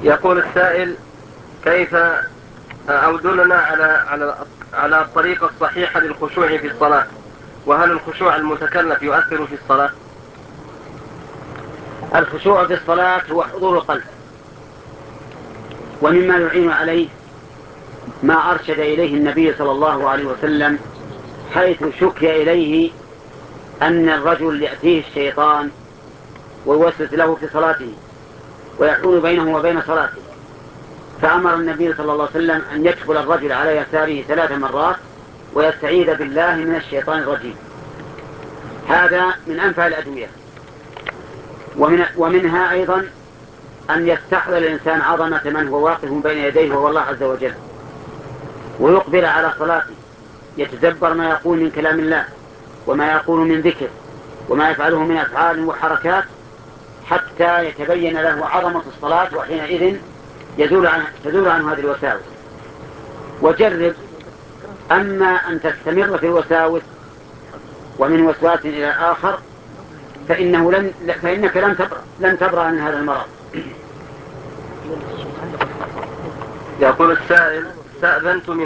يقول السائل: كيف أو دلنا على الطريقة الصحيحة للخشوع في الصلاة، وهل الخشوع المتكلف يؤثر في الصلاة؟ الخشوع في الصلاة هو حضور القلب، ومما يعين عليه ما أرشد إليه النبي صلى الله عليه وسلم، حيث شكي إليه أن الرجل يأتيه الشيطان ويوسوس له في صلاته ويحول بينه وبين صلاته، فأمر النبي صلى الله عليه وسلم أن يدخل الرجل على يساره 3 مرات ويستعيذ بالله من الشيطان الرجيم. هذا من أنفع الأدوية. ومنها أيضا أن يستحضر الإنسان عظمة من هو واقف بين يديه وهو الله عز وجل، ويقبل على صلاته، يتدبر ما يقول من كلام الله وما يقول من ذكر وما يفعله من أفعال وحركات، حتى يتبين له عظمة الصلاة، وحينئذ تزول عنه هذه الوساوس. وجرب، أما أن تستمر في الوساوس ومن وسواس إلى آخر فإنك لن تبرأ من هذا المرض. يقول السائل: استأذنت من